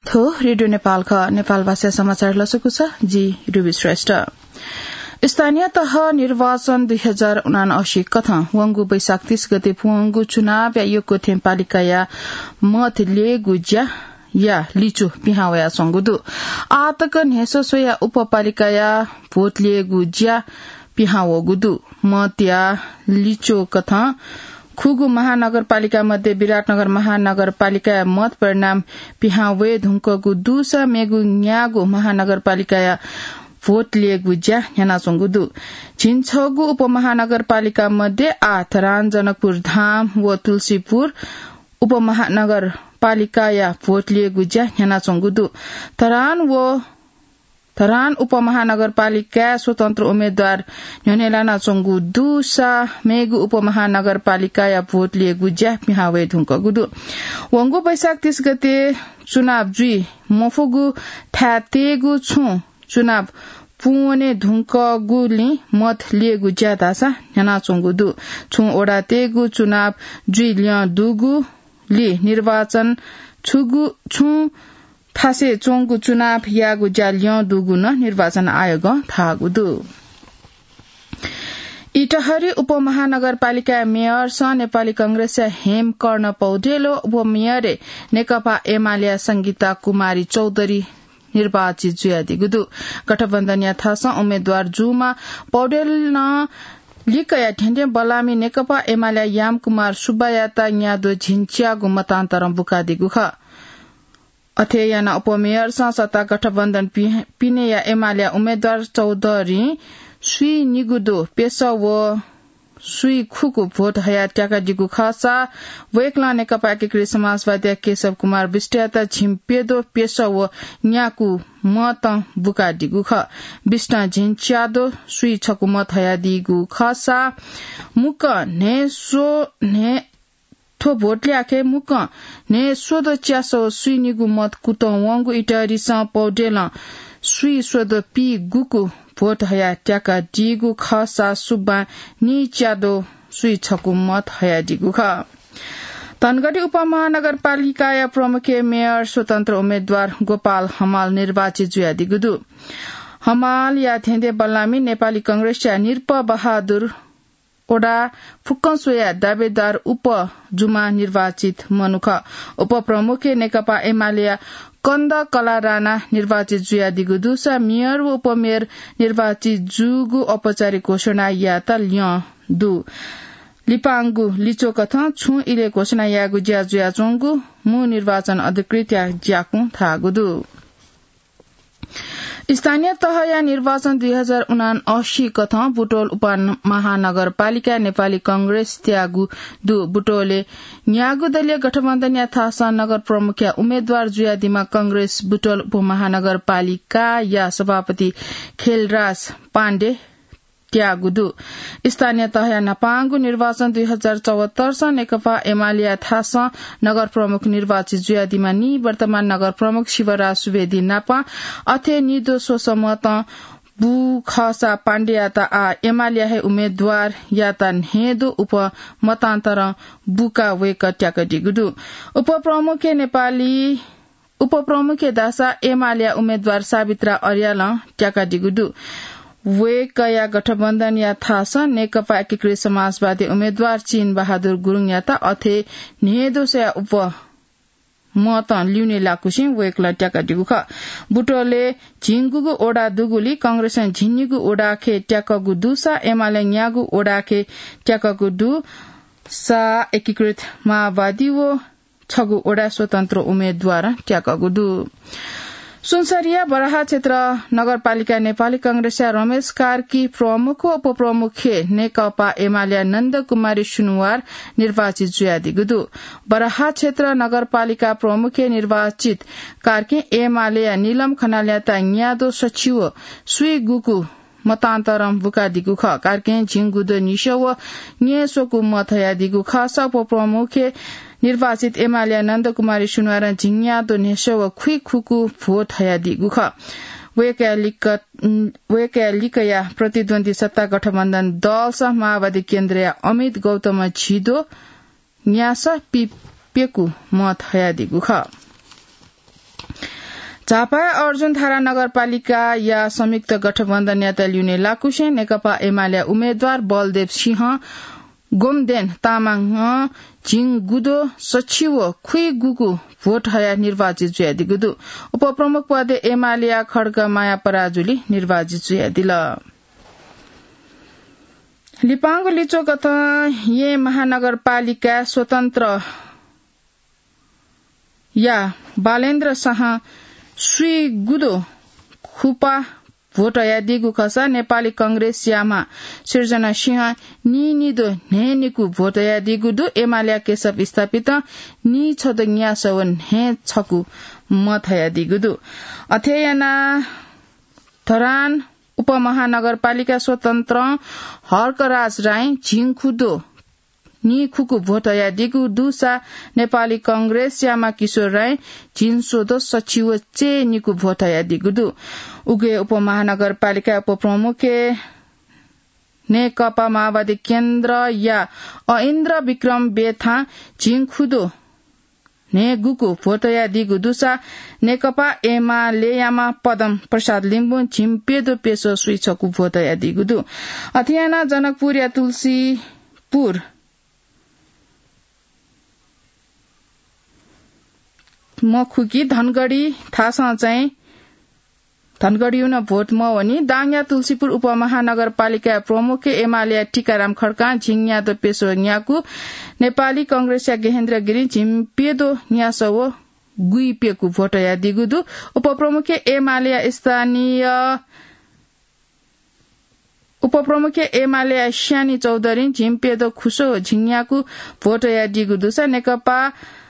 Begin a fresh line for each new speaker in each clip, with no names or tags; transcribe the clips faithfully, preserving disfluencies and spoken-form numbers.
थो रेडियो नेपालका नेपाल भाषा समाचार लसकु छ जी रुबी श्रेष्ठ। स्थानीय तह निर्वाचन दुई हजार उनासी कथ वंगु बैशाख तीस गते पुंगु चुनाव या योको थेम्पालिका या मत ले गुज्या या लिचो पिहावया संगुदु आतक नेसो सोया उपपालिका या भोट ले गुज्या पिहावो गुदु मत या लिचो कथ खुगु महानगरपालिका मध्ये विराटनगर महानगरपालिका मत परिणाम पिहावे धुंकगु दुसा मेगु न्यागु महानगरपालिका भोट लिएको ज्या हेनाचोंगुदु छिन्छगु उपमहानगरपालिका मध्ये आठ रान जनकपुर धाम व तुलसीपुर उपमहानगरपालिका या भोट लिएको ज्या हेनाचोंगुदु तरान व तरान उपमहानगरपालिका स्वतन्त्र उम्मेद्वार न्यनेलाना चोंगु दुसा मेगु उपमहानगरपालिका या भोट लिएको ज्या पिहावे धुंकगुदु वंगु बैशाख तीस गते चुनाव जुई मफुगु थातेगु छु चुनाव पुने धुंकगुली मत लिएको ज्यादासा हेनाचोंगुदु छु ओडा तेगु चुनाव जुई लिया दुगु लि निर्वाचन छुगु छु थासे चोंगु चुनाव यागु जालिया दुगु न निर्वाचन आयोग थागुदु इटहरी उपमहानगरपालिका मेयर स नेपाली कांग्रेस हेम कर्ण पौडेलो उपमेयर नेकपा एमाले संगीता कुमारी चौधरी निर्वाचित जुयादिगुदु गठबन्धन यथास उम्मेद्वार जुमा पौडेल न लिकया ढेंडे बलामी नेकपा एमाले याम कुमार सुब्बायाता यादो झिन्च्यागु मतान्तरम बुकादिगु ख अथे याना उपमेयर स सत्ता गठबन्धन पिने या एमाले उम्मेद्वार चौधरी सुई निगुदो पेशा व सुई खुको भोट हया ट्याका दिगु खासा वेकला नेकपा एकीकृत समाजवादी केशव कुमार विष्टता झिम्पेदो पेशा व न्याकु मत बुका दिगु ख विष्टा झिन्च्यादो सुई छकु मत हया दिगु खासा मुक ने सो ने थो भोट ल्याके मुक ने सोदो च्यासो सुई निगु मत कुतो वंगु इटरी स पौडेल सुई सोदो पी गुकु भोट हया ट्याका दिगु खसा सुब्बा नि च्यादो सुई छकु मत हया दिगु ख तनगढी उपमहानगरपालिका या प्रमुख मेयर स्वतन्त्र उम्मेद्वार गोपाल हमाल निर्वाचित जुया दिगुदु हमाल या थेंदे बल्लामी नेपाली कांग्रेस या निरप बहादुर ओडा फुक्कसोया दावेदार उप जुमा निर्वाचित मनुख उपप्रमुख नेकपा एमाले कन्द कला राणा निर्वाचित जुया दिगु सा मेयर व उपमेयर निर्वाचित जुगु औपचारिक घोषणा या तल्य दु लिपांगु लिचो कथा छु इले घोषणा यागु ज्या जुया चोंगु मु निर्वाचन अधिकृत या ज्याकु थागुदु स्थानीय तह या निर्वाचन दुई हजार उनासी कथा बुटोल उपमहानगरपालिका नेपाली कांग्रेस त्यागु दु बुटोले न्यागु दलीय गठबन्धन या थासा नगर प्रमुख या उम्मेद्वार जुयादिमा कांग्रेस बुटोल उपमहानगरपालिका या सभापति खेलराज पाण्डे त्यागुदु स्थानीय तह या नपांगु निर्वाचन दुई हजार चौहत्तर स नेकपा एमाले थास नगर प्रमुख निर्वाचित जुयादिमा नि वर्तमान नगर प्रमुख शिवराज सुवेदी नापा अथे निदो सोसमत बु खसा पाण्डेयाता आ एमाले हे उम्मेद्वार याता हेदो उप मतान्तर बुका वेक ट्याकडिगुदु उप प्रमुख नेपाली उप प्रमुख दासा एमाले उम्मेद्वार सावित्रा अर्याल ट्याकडिगुदु वे कया गठबन्धन या थास नेकपा एकीकृत समाजवादी उम्मेद्वार चीन बहादुर गुरुङ याता अथे नेदोसे उप मत लिउने लाकुसिङ वेकला ट्याका दिगुख बुटोले झिंगुगु ओडा दुगुली कांग्रेस झिन्निगु ओडाखे ट्याकगु दुसा एमाले न्यागु ओडाखे ट्याकगु दु सा एकीकृत माओवादी व छगु ओडा स्वतन्त्र उम्मेद्वार ट्याकगु दु सुनसरिया बराहा क्षेत्र नगरपालिका नेपाली कांग्रेस रमेश कार्की प्रमुख उपप्रमुख नेकपा एमाले नन्द कुमारी सुनवार निर्वाचित जुयादिगुदु बराहा क्षेत्र नगरपालिका प्रमुख निर्वाचित कार्की एमाले नीलम खनाल्याता न्यादो सचिव सुई गुकु मतान्तरम बुकादिगु ख कार्के झिंगुदो निशो न्येसोकु मथयादिगु ख सप प्रमुख निर्वाचित एमाले नन्द कुमारी सुनवार झिंग्यादो नेशो खुइ खुकु भोट हयादिगु ख वेकया लिकया प्रतिद्वन्दी सत्ता गठबन्धन दल सह माओवादी केन्द्रीय अमित गौतम छिदो न्यास पिपेकु मत हयादिगु ख झापा अर्जुन थारा नगरपालिका या संयुक्त गठबन्धन नेता ल्युने लाकुशे नेकपा एमाले उम्मेद्वार बलदेव सिंह गोमदेन तामाङ झिङगुदो सचिव खुई गुगु भोट हया निर्वाचित जुयादिगुदु उपप्रमुख पदे एमालिया खड्ग माया पराजुली निर्वाचित जुयादिल लिपाङको लिचो गत ये महानगरपालिका स्वतन्त्र या बालेन्द्र शाह श्री गुदो खुपा भोट यादिगु खसा नेपाली कंग्रेस यामा सृजना सिंह नि निदो ने निकु भोट यादिगु दु एमालिया केशव स्थापित नि छद न्या सवन हे छकु मत यादिगु दु अथेयना धरान उपमहानगरपालिका स्वतन्त्र हर्कराज राई झिङखुदो नि खुकु भोट यादिगु दुसा नेपाली कंग्रेस यामा किशोर राई झिनसोदो सचिव चे निकु भोट यादिगु दु उगे उपमहानगरपालिका उपप्रमुख नेकपा माओवादी केन्द्र या ऐन्द्र विक्रम बेथा झिङखुदो ने गुकु भोट यादिगु दुसा नेकपा एमालेयामा पदम प्रसाद लिम्बु झिम्पेदो पेसो सुइछकु भोट यादिगु दु अथियाना जनकपुर या तुलसीपुर मखुकी धनगढ़ी थासा चाहिँ धनगढ़ी न भोट म वनी दाङया तुलसीपुर उपमहानगरपालिका प्रमुख एमाले टीकाराम खड्का झिङया दो पेसो न्याकु नेपाली कंग्रेस या गेहेन्द्र गिरी झिम्पेदो न्यासो गुइपेकु भोट यादिगुदु उपप्रमुख एमाले स्थानीय उपप्रमुख एमाले श्यानी चौधरी झिम्पेदो खुसो झिङयाकु भोट यादिगुदु स नेकपा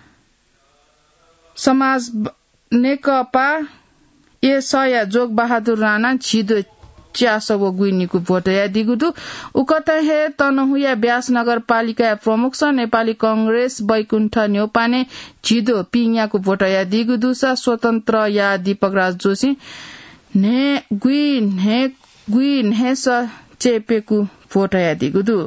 समाज नेकपा ए सया जोग बहादुर राणा छिदो च्यासो गुइनीको भोट यादिगुदु उकत हे तनहुया ब्यास नगरपालिका प्रमुख छ नेपाली कंग्रेस बैकुण्ठ न्यौपाने छिदो पिङयाको भोट यादिगुदु स स्वतन्त्र या दीपक राज जोशी ने गुइन हे गुइन हे स चेपेकु भोट यादिगुदु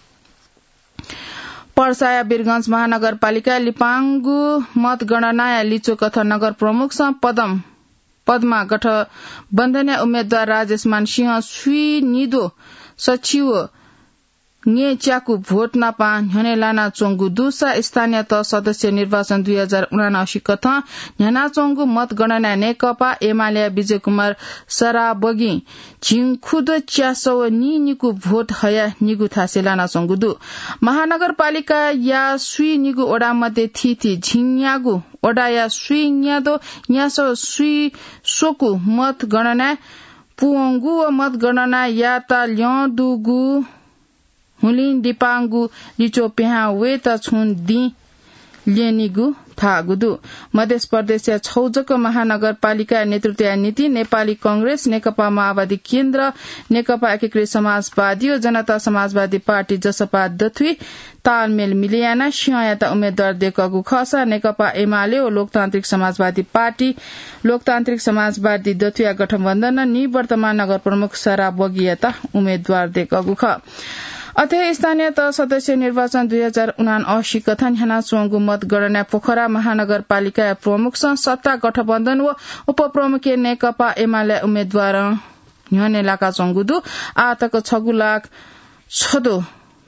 पर्साया वीरगंज महानगरपालिका लिपाङ्गु मतगणना या लिचो कथा नगर प्रमुख छ पदम पदमा गठबन्धन उम्मेद्वार राजेश मान सिंह सुई निदो सचिव ने च्याकु भोट नापा ह्यने लाना चोंगु दुसा स्थानीय तह सदस्य निर्वाचन दुई हजार उनासी कथा ह्याना चोंगु मतगणना नेकपा एमाले विजय कुमार सराबगी झिङखुद च्यासो नि निकु भोट हया निगु थासे लाना चोंगु दु महानगरपालिका या सुई निगु ओडा मध्ये थिथि झिङयागु ओडा या सुई न्यादो न्यासो सुई सोकु मतगणना पुंगु मतगणना या ता ल्यदुगु हुलिन दिपाङ्गु लिचो पेहा वे त छुन दि लेनिगु थागुदु मध्य प्रदेश या छौजक महानगरपालिका नेतृत्व नीति नेपाली कंग्रेस नेकपा माओवादी केन्द्र नेकपा एकीकृत समाजवादी र जनता समाजवादी पार्टी जसपा दथुई तालमेल मिलियाना सिंहयाता उम्मेद्वार देखगु खसा नेकपा एमाले ओ लोकतान्त्रिक समाजवादी पार्टी लोकतान्त्रिक समाजवादी दथुई गठबन्धन निवर्तमान नगर प्रमुख सरा बगियाता उम्मेद्वार देखगु ख अथे स्थानीय तह सदस्य निर्वाचन दुई हजार उनासी कथन ह्याना चोंगु मतगणना पोखरा महानगरपालिका प्रमुख सत्ता गठबन्धन व उपप्रमुख नेकपा एमाले उम्मेद्वार ह्यने लाका चोंगुदु आतक छगु लाख छदो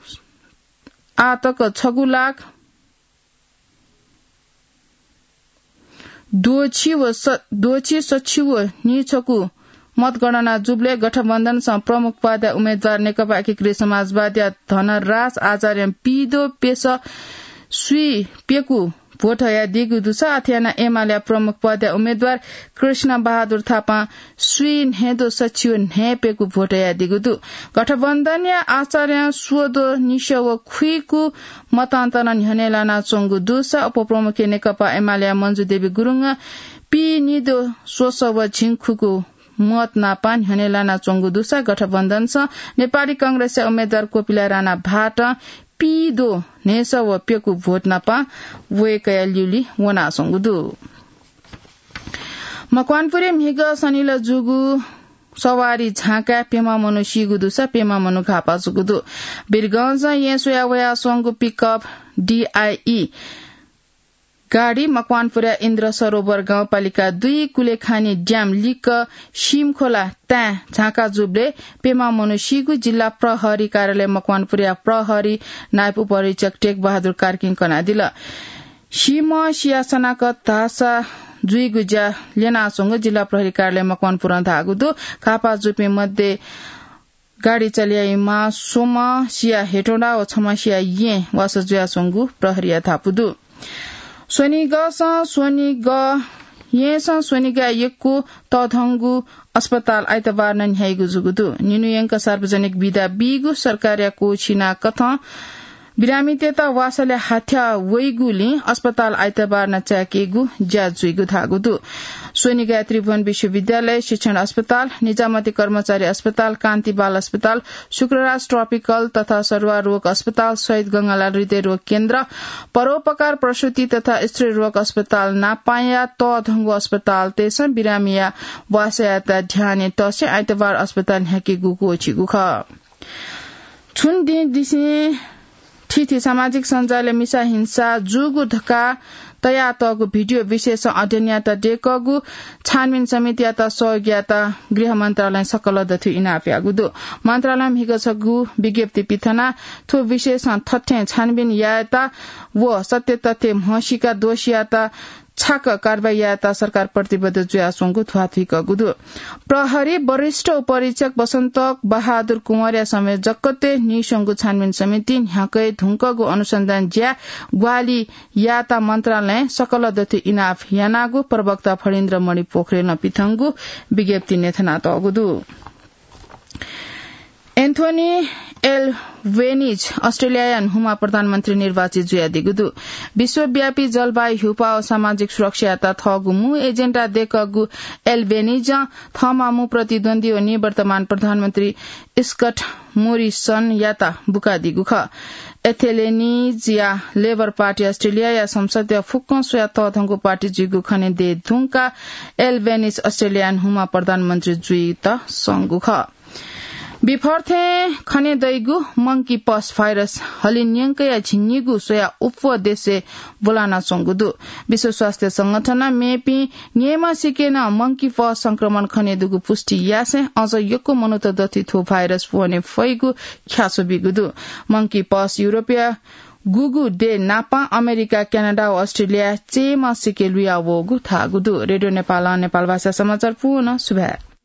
आतक छगु लाख दोछि व दोछि सचिव नि छकु मतगणना जुब्ले गठबन्धन प्रमुख पद उम्मेद्वार नेकपा एकीकृत समाजवादी धनराज आचार्य पिदो पेश सुई पेकु भोट यादिगु दुसा अथ्याना एमाले प्रमुख पद उम्मेद्वार कृष्ण बहादुर थापा सुई हेदो सचिव ने पेकु भोट यादिगु दु गठबन्धन या आचार्य सुदो निशव खुइकु मतान्तरण ह्यने लाना चोंगु दुसा उपप्रमुख नेकपा एमाले मन्जु देवी गुरुङ पि निदो सोसव झिङखुकु मत नापान ह्यने लाना चोंगु दुसा गठबन्धन छ नेपाली कंग्रेस उम्मेद्वार कोपिला राणा भाट पिदो नेस व पेकु भोट नापा वे कयाल्युली वना चोंगुदु मकवानपुरे मिग सनिल जुगु सवारी झाका पेमा मनु सिगुदुसा पेमा मनु घापा जुगुदु वीरगंज येसोया वया सोंगु पिकअप डीआईई गाडी मकवानपुरा इन्द्र सरोवर गाउँपालिका दुई कुलेखानी ड्याम लिक शिम खोला त्या झाका जुब्ले पेमा मनुषीगु जिल्ला प्रहरी कार्यालय मकवानपुरा प्रहरी नायब उपरीक्षक टेक बहादुर कार्किङ कना दिल शिम सियासनाक धासा जुई गुजा लेनासोंग जिल्ला प्रहरी कार्यालय मकवानपुरा धागुदो कापा जुपे मध्ये गाडी चलियाईमा सोमा सिया हेटोडा ओ छमा सिया ये वास जुया सोंगु प्रहरी थापुदु सोनिग सोनिग ये सोनिग यक्कु तथंगु अस्पताल आइतबार नन्याइगु जुगुदु निनुयंक सार्वजनिक विदा बिगु सरकार्य को छिना कथ बिरामी तेता वासले हाथ्या वैगुली अस्पताल आइतबार नचाकेगु ज्याजुइगु धागुदु सोनिगा त्रिभुवन विश्वविद्यालय शिक्षण अस्पताल निजामती कर्मचारी अस्पताल कान्ति बाल अस्पताल शुक्रराज ट्रपिकल तथा सरुवा रोग अस्पताल शहीद गंगालाल हृदय रोग केन्द्र परोपकार प्रसूति तथा स्त्री रोग अस्पताल नापाया तधंगु अस्पताल तेसम बिरामिया वासयाता ध्याने तसे आइतबार अस्पताल ह्याकेगु कोचिगु ख छुन दिन दिसे थिथि सामाजिक सञ्जालले मिसा हिंसा जुगु धक्का तया तगु भिडियो विशेष अध्ययनयाता डेकगु छानबिन समितियाता सहयोगियाता गृह मन्त्रालय सकल दथु इनाप्यागुदु मन्त्रालय हिगछगु विज्ञप्ति पिथना थो विशेष थट्ठे छानबिन याता व सत्य तथ्य महसिका दोषियाता छाक कारबाहीयाता सरकार प्रतिबद्ध जुयासोंगु थ्वाथुक गुदु प्रहरी वरिष्ठ उपरीक्षक वसन्त बहादुर कुंवरिया समेत जक्कते निसंगु छानबिन समिति ह्याकै धुंकगु अनुसन्धान ज्या ग्वाली याता मन्त्रालय सकल दथु इनाफ यानागु प्रवक्ता फणिन्द्र मणि पोखरेल पिथंगु विज्ञप्ति नेथना तगुदु एन्थोनी एल वेनिज अस्ट्रेलियायन हुमा प्रधानमन्त्री निर्वाचित जुया दिगुदु विश्वव्यापी जलवायु हुपा ओ सामाजिक सुरक्षा थगुमु एजेन्डा देकगु एल वेनिज थमामु प्रतिद्वन्दी ओ निवर्तमान प्रधानमन्त्री स्कट मोरिसन याता बुका दिगु ख एथेलेनिज या लेबर पार्टी अस्ट्रेलिया या संसदीय फुक्क सोया तथंगु पार्टी जुगु खने दे धुंका एल वेनिज अस्ट्रेलियन हुमा प्रधानमन्त्री जुइता संगु ख बिफर्थे खने दैगु मंकी पस भाइरस हलिन्यंक या झिन्निगु सोया उपदेशे बोलाना संगुदु विश्व स्वास्थ्य संगठन मेपी नेमा सिकेन मंकी पस संक्रमण खने दुगु पुष्टि यासे अझ यको मनुत दथि थो भाइरस पुने फैगु ख्यासो बिगुदु मंकी पस युरोपिया गुगु डे नापा अमेरिका क्यानाडा ओ अस्ट्रेलिया चेमा सिके लुया वोगु थागुदु रेडियो नेपाल नेपाल भाषा समाचार पुनः सुभा